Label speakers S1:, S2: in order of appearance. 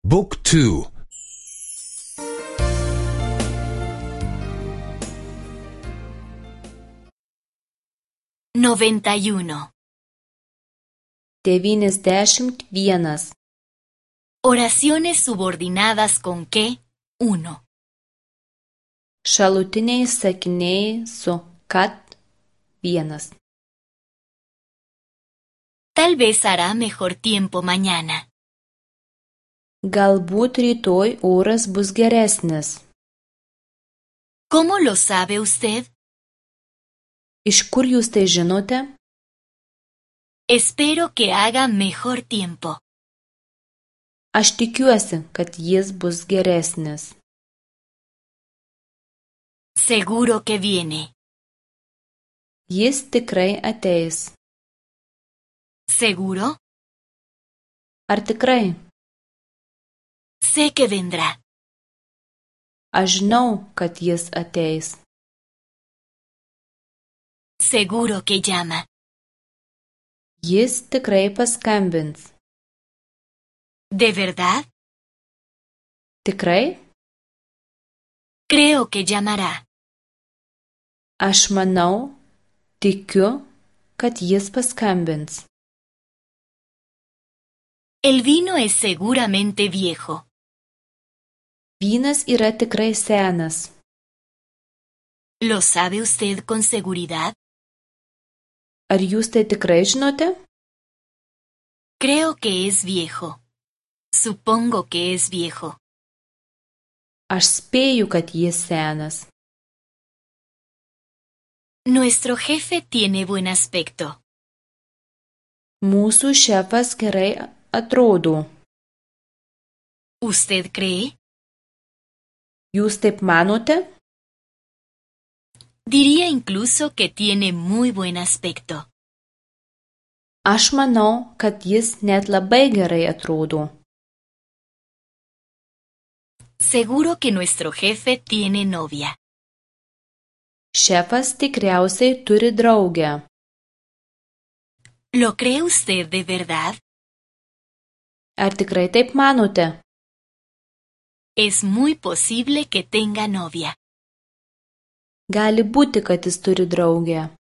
S1: Book 2.
S2: 91.
S3: 91.
S2: Oraciones subordinadas con qué? 1.
S3: Šalutiniai sakiniai su kad 1.
S2: Tal vez hará mejor tiempo mañana.
S3: Galbūt rytoj oras bus geresnis.
S2: ¿Cómo lo sabe usted?
S3: Iš kur jūs tai žinote?
S2: Espero que haga mejor tiempo.
S3: Aš tikiuosi, kad jis bus geresnis.
S2: Seguro que viene.
S3: Jis tikrai ateis.
S2: ¿Seguro?
S3: Ar tikrai?
S2: Sé que vendrá.
S3: Aš žinau, kad jis ateis.
S2: Seguro que llama.
S3: Jis tikrai paskambins.
S2: ¿De verdad?
S3: Tikrai?
S2: Creo que llamará.
S3: Aš manau, tikiu, kad jis paskambins.
S2: El vino es seguramente viejo.
S3: Vynas yra tikrai senas.
S2: ¿Lo sabe usted con seguridad?
S3: Ar jūs tai tikrai žinote?
S2: Creo que es viejo. Supongo que es viejo.
S3: Aš spėju, kad jis senas.
S2: Nuestro jefe tiene buen aspecto.
S3: Mūsų šefas gerai atrodo.
S2: ¿Usted cree?
S3: Jūs taip manote?
S2: Diría incluso que tiene muy buen aspecto.
S3: Aš manau, kad jis net labai gerai atrodo.
S2: Seguro que nuestro jefe tiene novia.
S3: Šefas tikriausiai turi draugę.
S2: ¿Lo cree usted de verdad?
S3: Ar tikrai taip manote?
S2: Es muy posible que tenga novia.
S3: Gali būti, kad jis turi draugę.